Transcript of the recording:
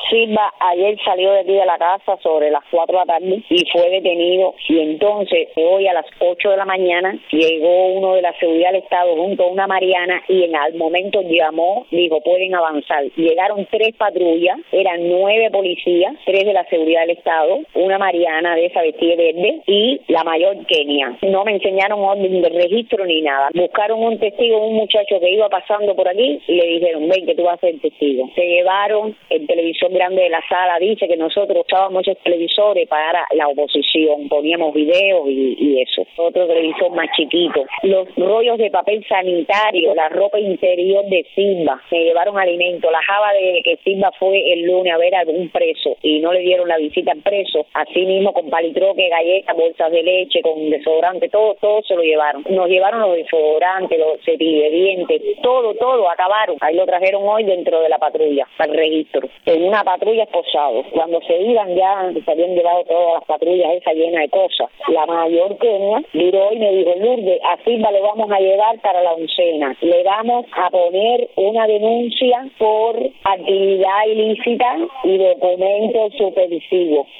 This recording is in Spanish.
Silva ayer salió de aquí de la casa sobre las 4 de la tarde y fue detenido, y entonces hoy a las 8 de la mañana llegó uno de la seguridad del Estado junto a una Mariana y al momento llamó, dijo pueden avanzar. Llegaron 3 patrullas, eran 9 policías, 3 de la seguridad del Estado, una Mariana de esa vestida verde y la mayor Kenia. No me enseñaron orden de registro ni nada. Buscaron un testigo, un muchacho que iba pasando por aquí, y le dijeron ven que tú vas a ser testigo. Se llevaron el televisor grande de la sala, dice que nosotros usábamos esos televisores para la oposición, poníamos videos y eso. Otro televisor más chiquito. Los rollos de papel sanitario, la ropa interior de Silva, se llevaron alimentos. La java de que Silva fue el lunes a ver a algún preso y no le dieron la visita al preso, así mismo con palitroque, galletas, bolsas de leche, con desodorante, todo se lo llevaron. Nos llevaron los desodorantes, los cepillos de dientes, todo acabaron. Ahí lo trajeron hoy dentro de la patrulla, para el registro. En una patrulla esposado. Cuando se iban ya, se habían llevado todas las patrullas esas llenas de cosas. La mayor Kenia viró y me dijo, Lourdes, a Silva le vamos a llevar para la 11ª. Le vamos a poner una denuncia por actividad ilícita y documentos supervisivos.